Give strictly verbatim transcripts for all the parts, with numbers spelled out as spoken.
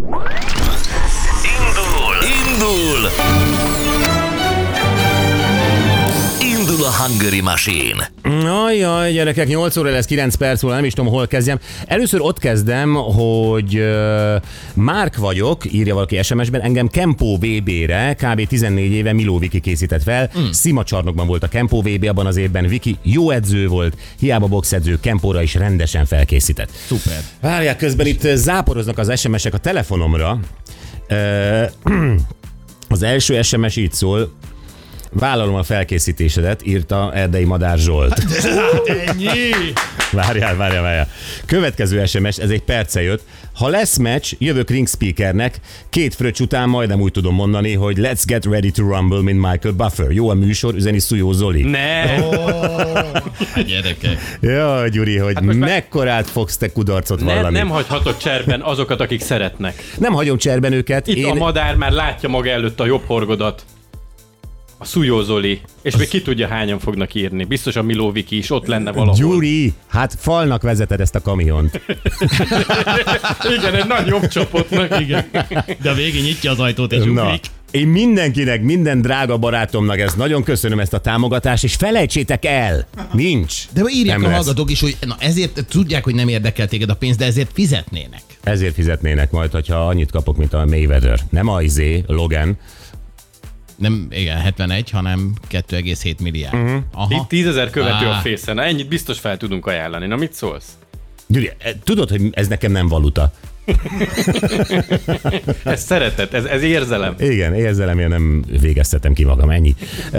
Indul! Indul! Indul a Hungary Machine. Ajjaj, gyerekek, nyolc óra lesz, kilenc perc múlva, nem is tudom, hol kezdjem. Először ott kezdem, hogy uh, Márk vagyok, írja valaki es em es-ben, engem Kempó vé bé-re kb. tizennégy éve Miló Viki készített fel. Mm. Szimacsarnokban volt a Kempó vé bé abban az évben, Viki jó edző volt, hiába boxedző, Kempóra is rendesen felkészített. Szuper. Várják, közben itt záporoznak az es em es-ek a telefonomra. Uh, az első es em es így szól: vállalom a felkészítésedet, írta Erdei Madár Zsolt. Hát ennyi! Várjál, várjál, várjál. Következő es em es, ez egy perce jött. Ha lesz meccs, jövök ring speakernek, két fröccs után majdnem úgy tudom mondani, hogy let's get ready to rumble, mint Michael Buffer. Jó a műsor, üzeni Szujó Zoli. Ne! Oh, gyerekek. Jaj, Gyuri, hogy hát mekkorát fogsz te kudarcot ne, vallani. Nem hagyhatod cserben azokat, akik szeretnek. Nem hagyom cserben őket. Itt Én... a Madár már látja maga előtt a jobb horgodat. A Szujó Zoli, és az... még ki tudja, hányan fognak írni. Biztos a Miló Viki is ott lenne valahol. Gyuri, hát falnak vezeted ezt a kamiont. Igen, egy nagy jobb csapatnak, igen. De a végén nyitja az ajtót és ugrik. Én mindenkinek, minden drága barátomnak ezt nagyon köszönöm, ezt a támogatást, és felejtsétek el, nincs. De írják nem a lesz. hallgatók is, hogy na ezért tudják, hogy nem érdekel téged a pénz, de ezért fizetnének. Ezért fizetnének majd, hogyha annyit kapok, mint a Mayweather. Nem a izé, Logan. Nem, igen, hetvenegy, hanem kettő egész hét milliárd. Uh-huh. Itt tízezer követő ah. a Face-en. Ennyit biztos fel tudunk ajánlani. Na mit szólsz? Gyuri, tudod, hogy ez nekem nem valuta. Ez szeretet, ez, ez érzelem. Igen, érzelemért nem végeztetem ki magam, ennyi.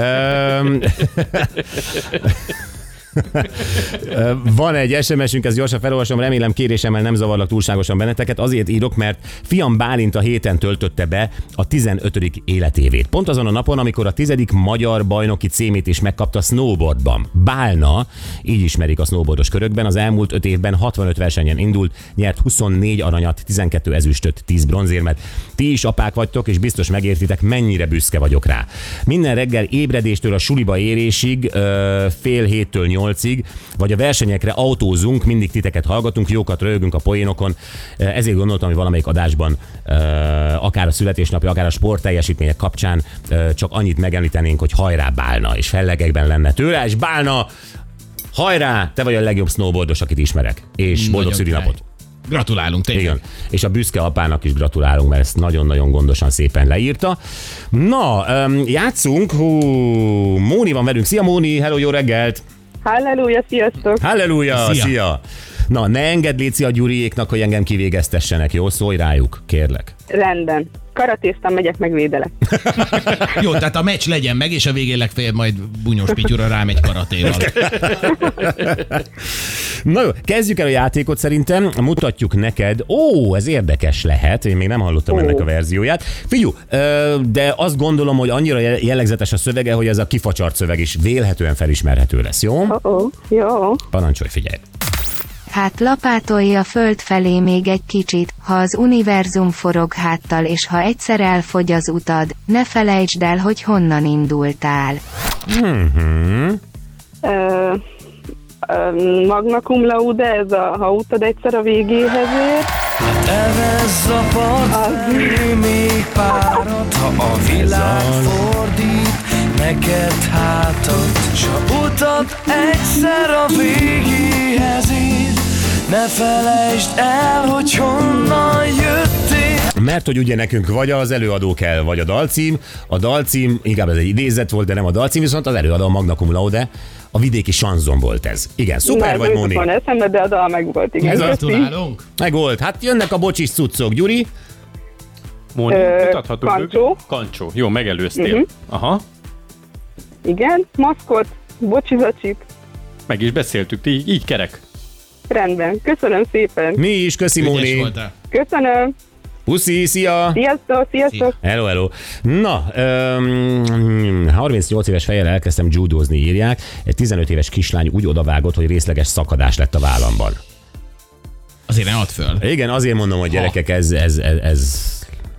Van egy es em es-ünk, ezt gyorsan felolvasom, remélem kérésemmel nem zavarlak túlságosan benneteket. Azért írok, mert fiam Bálint a héten töltötte be a tizenötödik életévét. Pont azon a napon, amikor a tizedik magyar bajnoki címét is megkapta snowboardban. Bálna, így ismerik a snowboardos körökben, az elmúlt öt évben hatvanöt versenyen indult, nyert huszonnégy aranyat, tizenkét ezüstöt, tíz bronzérmet. Ti is apák vagytok, és biztos megértitek, mennyire büszke vagyok rá. Minden reggel ébredéstől a suliba érésig, fél héttől nyolcig, vagy a versenyekre autózunk, mindig titeket hallgatunk, jókat röhögünk a poénokon. Ezért gondoltam, hogy valamelyik adásban akár a születésnapja, akár a sportteljesítmények kapcsán csak annyit megemlítenénk, hogy hajrá Bálna, és fellegekben lenne tőle, és Bálna, hajrá, te vagy a legjobb snowboardos, akit ismerek, és boldog szülinapot. Gratulálunk, tényleg. Igen. És a büszke apának is gratulálunk, mert ezt nagyon-nagyon gondosan szépen leírta. Na, játszunk. Hú, Móni van velünk. Szia Móni, hello, jó reggelt! Halleluja, sziasztok! Halleluja, szia! Szia. szia. Na, ne engedd léci a Gyuriéknak, hogy engem kivégeztessenek, jó? Szólj rájuk, kérlek. Rendben. Karatéztam, megyek, megvédelek. Jó, tehát a meccs legyen meg, és a végén legfeljebb majd Bunyós Pityúra rámegy karatéval. Na jó, kezdjük el a játékot szerintem, mutatjuk neked. Ó, ez érdekes lehet, én még nem hallottam Ó. ennek a verzióját. Figyú, de azt gondolom, hogy annyira jellegzetes a szövege, hogy ez a kifacsart szöveg is vélhetően felismerhető lesz, jó? Oh-oh. Jó. Parancsolj, figyelj! Hát lapátolj a föld felé még egy kicsit, ha az univerzum forog háttal, és ha egyszer elfogy az utad, ne felejtsd el, hogy honnan indultál. Mm-hmm. Ö, ö, magna cum laude, ez a, ha utad egyszer a végéhez ér. Evezz a part felé még párat, ha a világ fordít neked hátat, s ha utad egyszer a végéhez ér, ne felejtsd el, hogy honnan jöttél. Mert hogy ugye nekünk vagy az előadó kell, vagy a dalcím. A dalcím, inkább ez egy idézet volt, de nem a dalcím, viszont az előadó a magna cum laude. A vidéki sanzon volt ez. Igen, szuper Nem, vagy, Móni? Nem, eszembe, de a dal meg volt, igen. Gratulálunk. Meg volt. Hát jönnek a bocsis cuccok, Gyuri. Móni, Ö, mutathatunk Kancsó. őket? Kancsó. Jó, megelőztél. Uh-huh. Aha. Igen, maszkot, bocsizacsit. Meg is beszéltük, így, így kerek. Rendben, köszönöm szépen. Mi is, köszi, Ügyes Móni. voltál. Köszönöm. Puszi, szia. Sziasztok, sziasztok. Hello, hello. Na, um, harmincnyolc éves fejjel elkezdtem judózni, írják. Egy tizenöt éves kislány úgy odavágott, hogy részleges szakadás lett a vállamban. Azért ne add föl. Igen, azért mondom, hogy gyerekek, ez, ez, ez, ez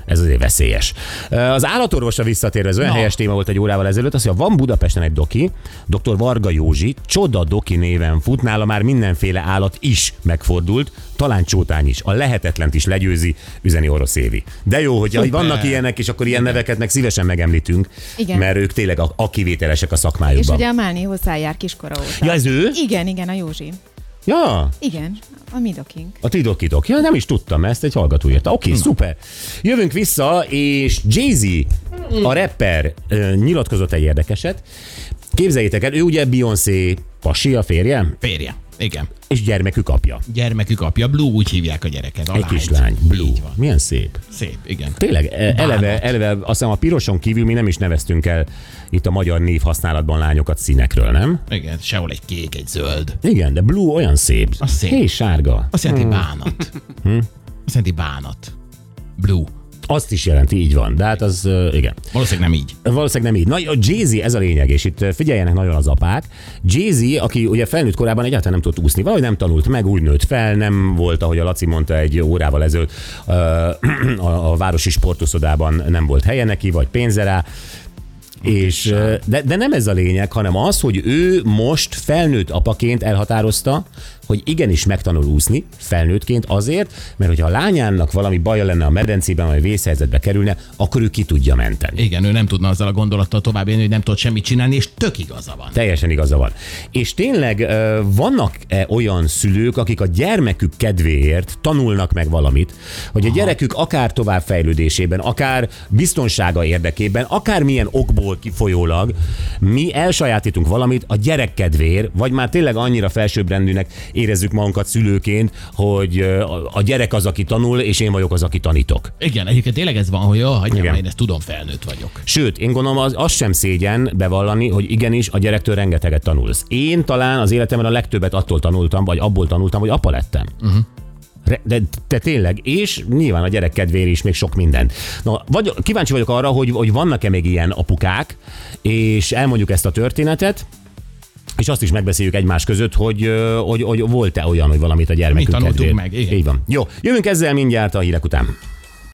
Ez azért veszélyes. Az állatorvosra visszatérve, ez olyan Na. helyes téma volt egy órával ezelőtt, azt mondja, van Budapesten egy doki, doktor Varga Józsi, Csoda doki néven fut, nála már mindenféle állat is megfordult, talán csótány is, a lehetetlent is legyőzi, üzeni Orosz Évi. De jó, hogy Szuper. vannak ilyenek, és akkor ilyen neveket meg szívesen megemlítünk, Igen. mert ők tényleg a, a kivételesek a És szakmájukban. ugye a Málni hozzájár kiskora óta. Ja, ez ő? Igen, igen, a Józsi. Ja, Igen, a mi dokink. a ti dokitok. Ja, nem is tudtam, ezt egy hallgató írta. Oké, okay, szuper. Jövünk vissza, és Jay-Z, a rapper, ö, nyilatkozott egy érdekeset. Képzeljétek el, ő ugye Beyoncé pasi, a férje, Férje. Igen. és gyermekük apja. Gyermekük apja, Blue, úgy hívják a gyereket. A Egy lányt. kislány, Blue. Így van. Milyen szép. Szép, igen. Tényleg, e- eleve, Bánat. eleve azt hiszem a piroson kívül mi nem is neveztünk el itt a magyar név használatban lányokat színekről, nem? Igen, sehol egy kék, egy zöld. Igen, de Blue olyan szép. Az szép. És sárga. Azt jelenti bánat. Azt jelenti bánat. Blue. Azt is jelenti, így van. De hát az, ö, igen. Valószínűleg nem így. Valószínűleg nem így. Na, a Jay-Z, ez a lényeg, és itt figyeljenek nagyon az apák. Jay-Z, aki ugye felnőtt korában egyáltalán nem tudott úszni, valahogy nem tanult meg, úgy nőtt fel, nem volt, ahogy a Laci mondta egy órával ezelőtt, ö, a, a városi sportuszodában nem volt helye neki, vagy pénze rá. És, de, de nem ez a lényeg, hanem az, hogy ő most felnőtt apaként elhatározta, hogy igenis megtanul úszni felnőttként azért, mert hogyha a lányának valami baja lenne a medencében, vagy vészhelyzetbe kerülne, akkor ő ki tudja menteni. Igen, ő nem tudna azzal a gondolattal tovább élni, hogy nem tud semmit csinálni, és tök igaza van. Teljesen igaza van. És tényleg ö, vannak-e olyan szülők, akik a gyermekük kedvéért tanulnak meg valamit, hogy a gyerekük akár továbbfejlődésében, akár biztonsága érdekében, akár milyen okból kifolyólag mi elsajátítunk valamit a gyerek kedvéért, vagy már tényleg annyira felsőbbrendűnek érezzük magunkat szülőként, hogy ö, a gyerek az, aki tanul, és én vagyok az, aki tanítok. Igen, egyébként tényleg ez van, hogy jó, hagyjam, Igen. én ezt tudom, felnőtt vagyok. Sőt, én gondolom, az, az sem szégyen bevallani, hogy igenis a gyerektől rengeteget tanulsz. Én talán az életemben a legtöbbet attól tanultam, vagy abból tanultam, hogy apa lettem. Uh-huh. De te tényleg, és nyilván a gyerek kedvéért is még sok minden. Na, vagy, kíváncsi vagyok arra, hogy, hogy vannak-e még ilyen apukák, és elmondjuk ezt a történetet, és azt is megbeszéljük egymás között, hogy, hogy, hogy volt-e olyan, hogy valamit a gyermekünk Mi tanultunk kedvéért. meg, igen. Így van. Jó, jövünk ezzel mindjárt a hírek után.